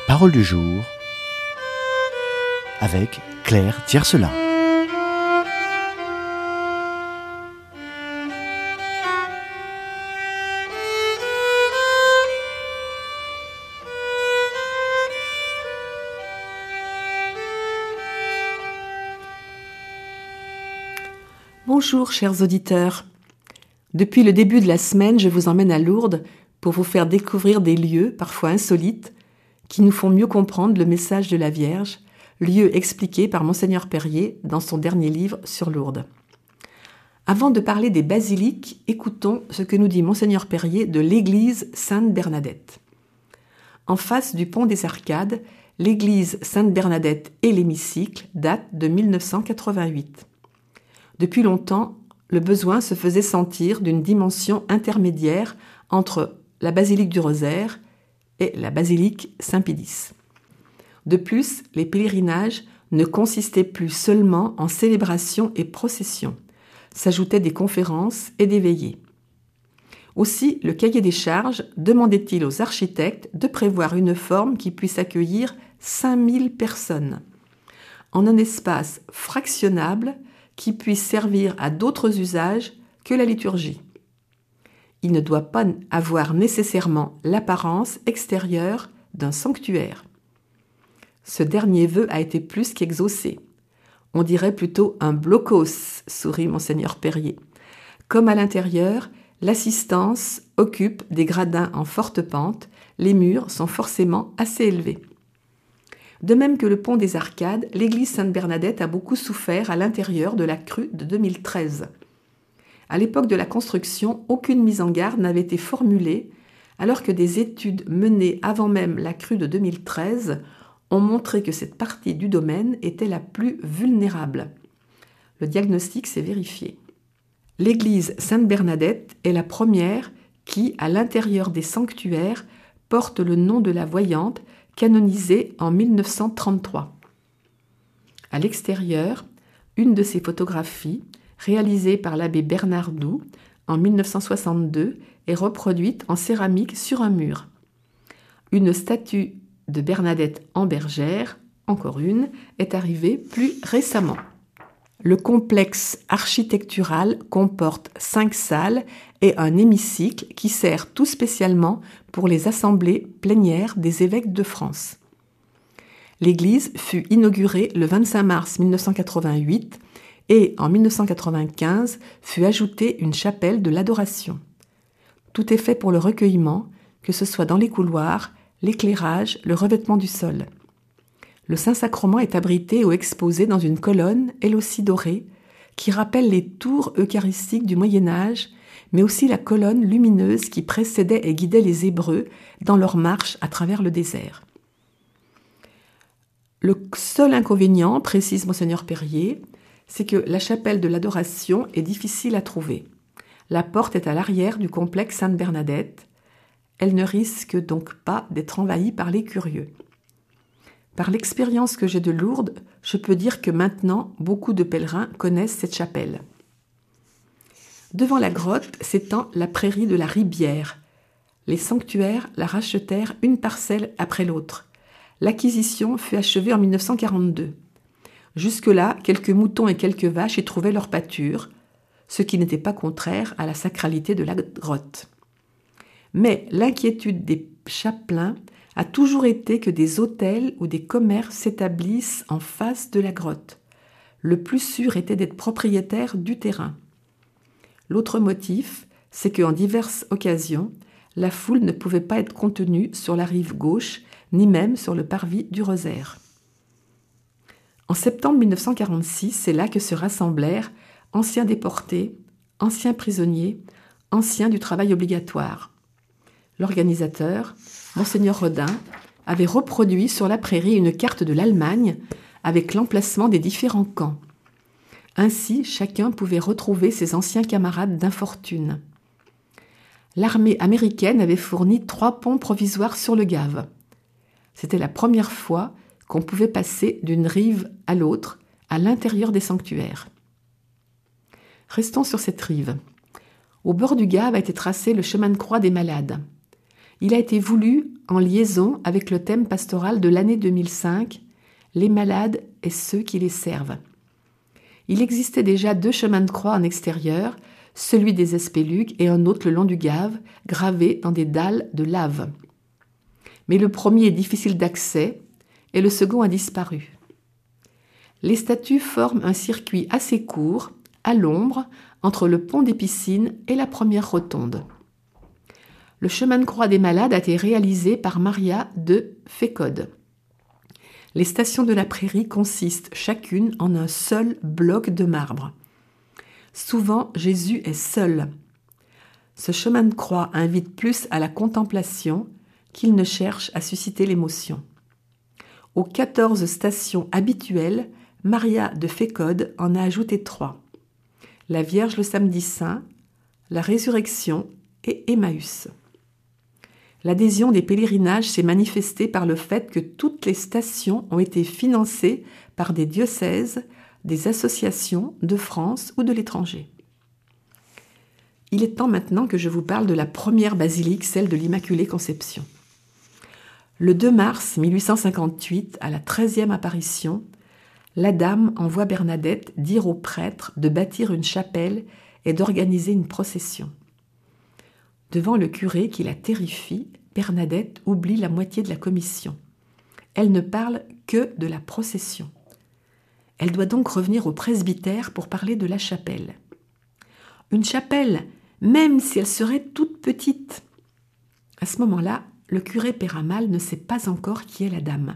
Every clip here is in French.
Parole du jour avec Claire Tiercelin. Bonjour chers auditeurs. Depuis le début de la semaine, je vous emmène à Lourdes pour vous faire découvrir des lieux, parfois insolites, qui nous font mieux comprendre le message de la Vierge, lieu expliqué par Monseigneur Perrier dans son dernier livre sur Lourdes. Avant de parler des basiliques, écoutons ce que nous dit Monseigneur Perrier de l'église Sainte-Bernadette. En face du pont des Arcades, l'église Sainte-Bernadette et l'hémicycle datent de 1988. Depuis longtemps, le besoin se faisait sentir d'une dimension intermédiaire entre la basilique du Rosaire et la basilique Saint-Pédis. De plus, les pèlerinages ne consistaient plus seulement en célébrations et processions, s'ajoutaient des conférences et des veillées. Aussi, le cahier des charges demandait-il aux architectes de prévoir une forme qui puisse accueillir 5000 personnes, en un espace fractionnable qui puisse servir à d'autres usages que la liturgie. Il ne doit pas avoir nécessairement l'apparence extérieure d'un sanctuaire. Ce dernier vœu a été plus qu'exaucé. On dirait plutôt un blocos, sourit Monseigneur Perrier. Comme à l'intérieur, l'assistance occupe des gradins en forte pente, les murs sont forcément assez élevés. De même que le pont des Arcades, l'église Sainte-Bernadette a beaucoup souffert à l'intérieur de la crue de 2013. À l'époque de la construction, aucune mise en garde n'avait été formulée, alors que des études menées avant même la crue de 2013 ont montré que cette partie du domaine était la plus vulnérable. Le diagnostic s'est vérifié. L'église Sainte-Bernadette est la première qui, à l'intérieur des sanctuaires, porte le nom de la voyante, canonisée en 1933. À l'extérieur, une de ses photographies, réalisée par l'abbé Bernard Doux en 1962, est reproduite en céramique sur un mur. Une statue de Bernadette en bergère, encore une, est arrivée plus récemment. Le complexe architectural comporte 5 salles et un hémicycle qui sert tout spécialement pour les assemblées plénières des évêques de France. L'église fut inaugurée le 25 mars 1988 et en 1995 fut ajoutée une chapelle de l'adoration. Tout est fait pour le recueillement, que ce soit dans les couloirs, l'éclairage, le revêtement du sol. Le Saint-Sacrement est abrité ou exposé dans une colonne, elle aussi dorée, qui rappelle les tours eucharistiques du Moyen-Âge, mais aussi la colonne lumineuse qui précédait et guidait les Hébreux dans leur marche à travers le désert. Le seul inconvénient, précise Monseigneur Perrier, c'est que la chapelle de l'adoration est difficile à trouver. La porte est à l'arrière du complexe Sainte-Bernadette. Elle ne risque donc pas d'être envahie par les curieux. Par l'expérience que j'ai de Lourdes, je peux dire que maintenant, beaucoup de pèlerins connaissent cette chapelle. Devant la grotte s'étend la prairie de la Ribière. Les sanctuaires la rachetèrent une parcelle après l'autre. L'acquisition fut achevée en 1942. Jusque-là, quelques moutons et quelques vaches y trouvaient leur pâture, ce qui n'était pas contraire à la sacralité de la grotte. Mais l'inquiétude des chapelains a toujours été que des hôtels ou des commerces s'établissent en face de la grotte. Le plus sûr était d'être propriétaire du terrain. L'autre motif, c'est qu'en diverses occasions, la foule ne pouvait pas être contenue sur la rive gauche, ni même sur le parvis du Rosaire. En septembre 1946, c'est là que se rassemblèrent anciens déportés, anciens prisonniers, anciens du travail obligatoire. L'organisateur, Monseigneur Rodin, avait reproduit sur la prairie une carte de l'Allemagne avec l'emplacement des différents camps. Ainsi, chacun pouvait retrouver ses anciens camarades d'infortune. L'armée américaine avait fourni 3 ponts provisoires sur le Gave. C'était la première fois qu'on pouvait passer d'une rive à l'autre, à l'intérieur des sanctuaires. Restons sur cette rive. Au bord du Gave a été tracé le chemin de croix des malades. Il a été voulu en liaison avec le thème pastoral de l'année 2005, les malades et ceux qui les servent. Il existait déjà 2 chemins de croix en extérieur, celui des Espélugues et un autre le long du Gave, gravés dans des dalles de lave. Mais le premier est difficile d'accès et le second a disparu. Les statues forment un circuit assez court, à l'ombre, entre le pont des Piscines et la première rotonde. Le chemin de croix des malades a été réalisé par Maria de Fécode. Les stations de la prairie consistent chacune en un seul bloc de marbre. Souvent, Jésus est seul. Ce chemin de croix invite plus à la contemplation qu'il ne cherche à susciter l'émotion. Aux 14 stations habituelles, Maria de Fécode en a ajouté 3. La Vierge le samedi saint, la Résurrection et Emmaüs. L'adhésion des pèlerinages s'est manifestée par le fait que toutes les stations ont été financées par des diocèses, des associations de France ou de l'étranger. Il est temps maintenant que je vous parle de la première basilique, celle de l'Immaculée Conception. Le 2 mars 1858, à la 13e apparition, la dame envoie Bernadette dire au prêtre de bâtir une chapelle et d'organiser une procession. Devant le curé qui la terrifie, Bernadette oublie la moitié de la commission. Elle ne parle que de la procession. Elle doit donc revenir au presbytère pour parler de la chapelle. Une chapelle, même si elle serait toute petite. À ce moment-là, le curé Péramal ne sait pas encore qui est la dame.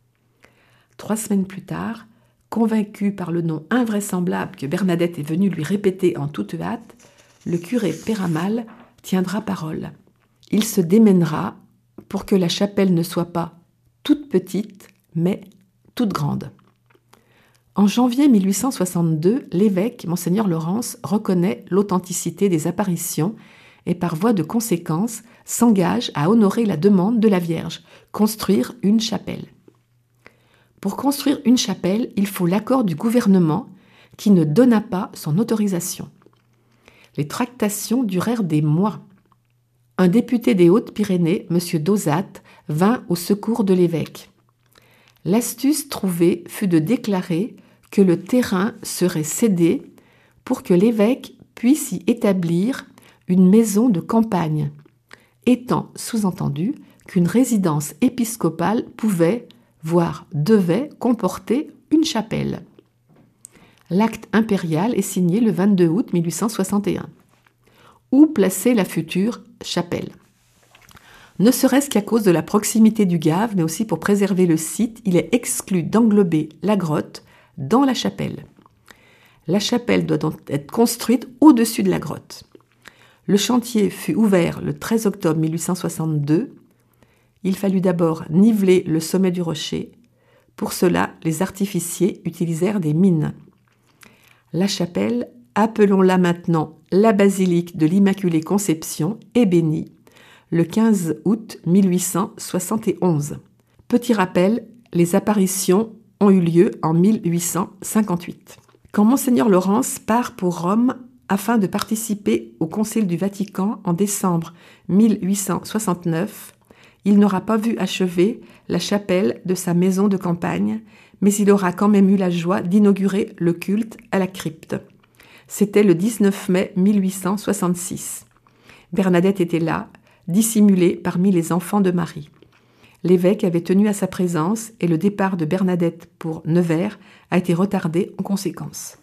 3 semaines plus tard, convaincu par le nom invraisemblable que Bernadette est venue lui répéter en toute hâte, le curé Péramal tiendra parole. Il se démènera pour que la chapelle ne soit pas toute petite, mais toute grande. En janvier 1862, l'évêque, Monseigneur Laurence, reconnaît l'authenticité des apparitions et par voie de conséquence s'engage à honorer la demande de la Vierge, construire une chapelle. Pour construire une chapelle, il faut l'accord du gouvernement qui ne donna pas son autorisation. Les tractations durèrent des mois. Un député des Hautes-Pyrénées, M. Dosat, vint au secours de l'évêque. L'astuce trouvée fut de déclarer que le terrain serait cédé pour que l'évêque puisse y établir une maison de campagne, étant sous-entendu qu'une résidence épiscopale pouvait, voire devait, comporter une chapelle. L'acte impérial est signé le 22 août 1861. Où placer la future chapelle ? Ne serait-ce qu'à cause de la proximité du Gave, mais aussi pour préserver le site, il est exclu d'englober la grotte dans la chapelle. La chapelle doit donc être construite au-dessus de la grotte. Le chantier fut ouvert le 13 octobre 1862. Il fallut d'abord niveler le sommet du rocher. Pour cela, les artificiers utilisèrent des mines. La chapelle, appelons-la maintenant la basilique de l'Immaculée Conception, est bénie le 15 août 1871. Petit rappel, les apparitions ont eu lieu en 1858. Quand Monseigneur Laurence part pour Rome afin de participer au Concile du Vatican en décembre 1869, il n'aura pas vu achever la chapelle de sa maison de campagne, mais il aura quand même eu la joie d'inaugurer le culte à la crypte. C'était le 19 mai 1866. Bernadette était là, dissimulée parmi les enfants de Marie. L'évêque avait tenu à sa présence et le départ de Bernadette pour Nevers a été retardé en conséquence.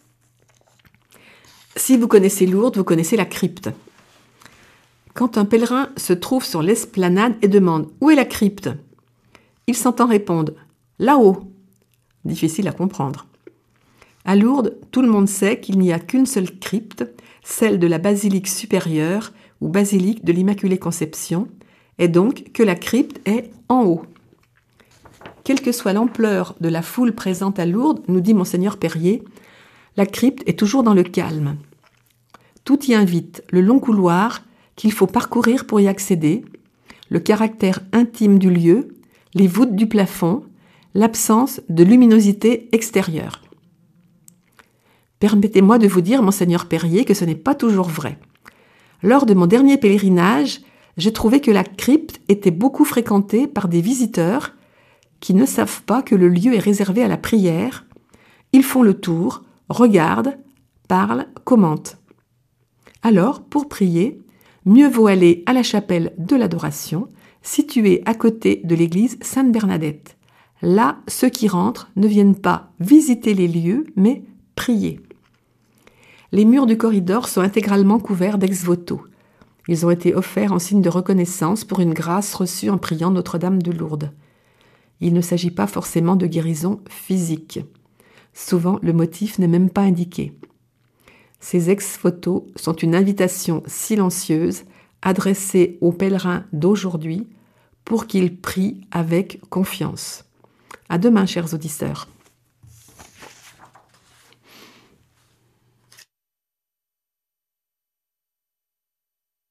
Si vous connaissez Lourdes, vous connaissez la crypte. Quand un pèlerin se trouve sur l'esplanade et demande « Où est la crypte ?» il s'entend répondre « Là-haut ». Difficile à comprendre. À Lourdes, tout le monde sait qu'il n'y a qu'une seule crypte, celle de la basilique supérieure ou basilique de l'Immaculée Conception, et donc que la crypte est en haut. Quelle que soit l'ampleur de la foule présente à Lourdes, nous dit Monseigneur Perrier, la crypte est toujours dans le calme. Tout y invite, le long couloir qu'il faut parcourir pour y accéder, le caractère intime du lieu, les voûtes du plafond, l'absence de luminosité extérieure. Permettez-moi de vous dire, Monseigneur Perrier, que ce n'est pas toujours vrai. Lors de mon dernier pèlerinage, j'ai trouvé que la crypte était beaucoup fréquentée par des visiteurs qui ne savent pas que le lieu est réservé à la prière. Ils font le tour, regardent, parlent, commentent. Alors, pour prier, mieux vaut aller à la chapelle de l'adoration, située à côté de l'église Sainte-Bernadette. Là, ceux qui rentrent ne viennent pas visiter les lieux, mais prier. Les murs du corridor sont intégralement couverts d'ex-voto. Ils ont été offerts en signe de reconnaissance pour une grâce reçue en priant Notre-Dame de Lourdes. Il ne s'agit pas forcément de guérison physique. Souvent, le motif n'est même pas indiqué. Ces ex-voto sont une invitation silencieuse adressée aux pèlerins d'aujourd'hui pour qu'ils prient avec confiance. À demain, chers auditeurs.